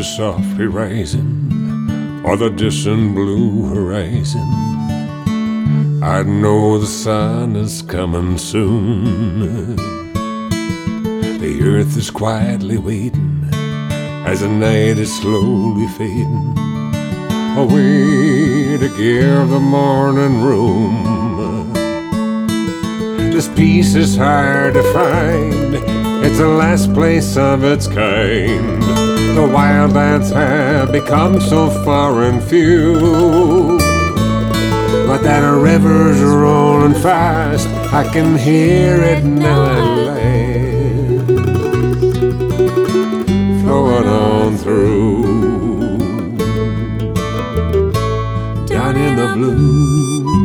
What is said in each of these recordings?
is softly rising, or the distant blue horizon, I know the sun is coming soon. The earth is quietly waiting as the night is slowly fading, away to give the morning room. This peace is hard to find, it's the last place of its kind. The wildlands have become so far and few, but that river's rolling fast, I can hear it now at last, flowing on through, down in the blue.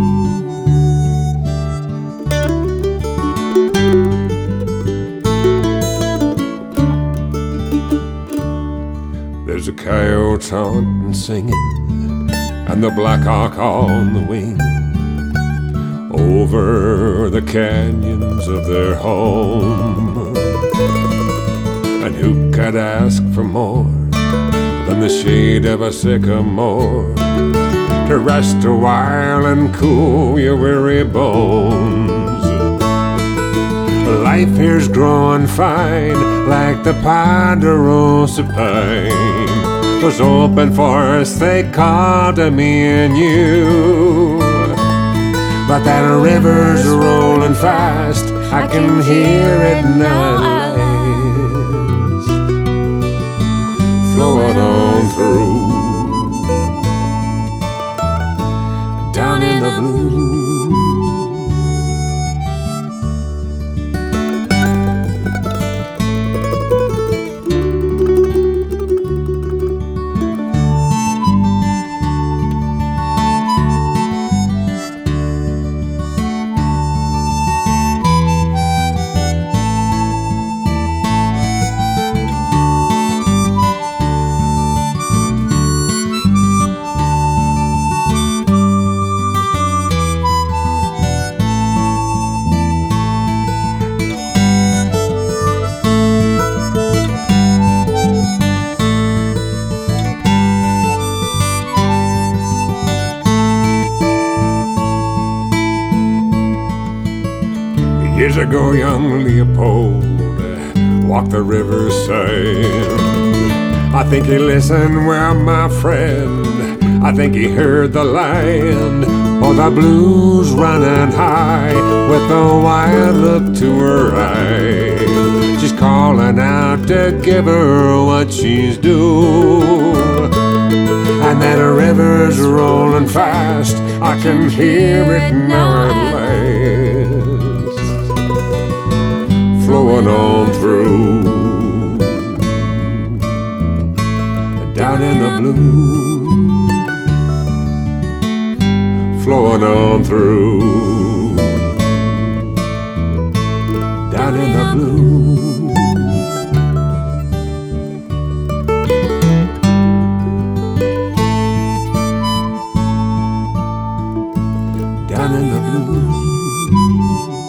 There's a coyote taunting and singing, and the black hawk on the wing, over the canyons of their home. And who could ask for more than the shade of a sycamore, to rest a while and cool your weary bones? Life here's growing fine, like the ponderosa pine. Those open forests they call to me and you, but that river's rolling fast, I can hear it now at last, flowing on through, down in the blue. Years ago, young Leopold walked the riverside. I think he listened well, my friend. I think he heard the land. Oh, the blues running high with a wild look to her eye. She's calling out to give her what she's due, and that river's rolling fast, I can hear it now at last, flowing on through, down in the blue, flowing on through, down in the blue. Down in the blue.